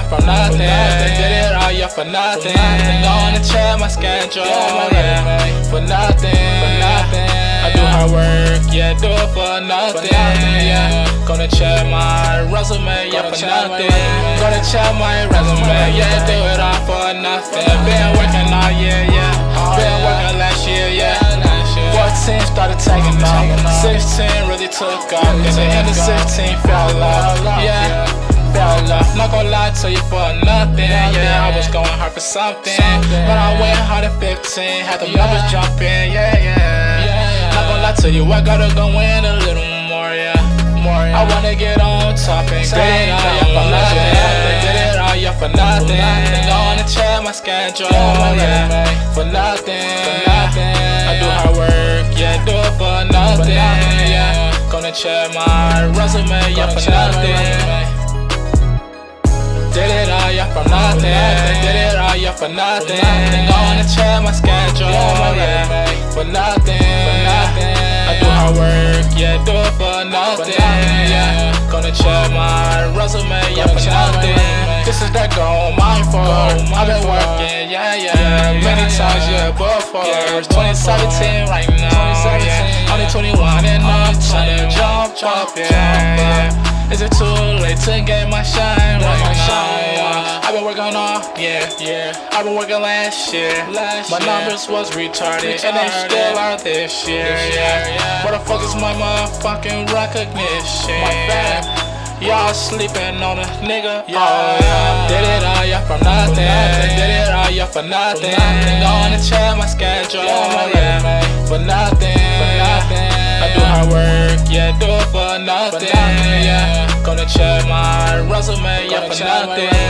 from nothing. Did it all, yeah, for nothing. Gonna check my schedule, yeah, for nothing. I do hard work, yeah, do it for nothing, yeah. Gonna check my resume, yeah, for nothing. Gonna check my resume, yeah, do it all for nothing. Been working all year, yeah. Been working last year, yeah. 14 started taking off. 16 really took off. At the end of 16 fell off, yeah. Fell off. Not gonna lie to you for nothing, yeah. I was going hard for something, but I went hard at 15. Had the numbers jumping, yeah. Not gonna lie to you, I gotta go in a little more, yeah. I wanna get on top and get it all, yeah, for nothing. Did it all, yeah, for nothing. Gonna check my schedule, yeah, for nothing. I do hard work, yeah, do it for nothing, yeah. Gonna check my resume, yeah, for nothing. Did it all, yeah, from nothing. Did it all, yeah, for nothing. Gonna check my schedule, yeah, for nothing. I do hard work, yeah, do it for nothing, yeah. Gonna check my resume, yeah, for nothing. This is that goal, mindful. I've been working, yeah. Many times, yeah, before. 2017 right now, yeah. Only 21 and I'm trying to jump up, yeah. Is it too late to get my shine right now? I've been working all, yeah. I've been working last year. My numbers was retarded, and they still are this year, yeah. Where the fuck is my motherfucking recognition? Y'all sleeping on a nigga, yeah. Did it all, yeah, from nothing. Did it all, yeah, for nothing. Gonna check my schedule, yeah, for nothing. I do hard work, yeah, do it for nothing, yeah. Gonna check my resume, yeah, for nothing.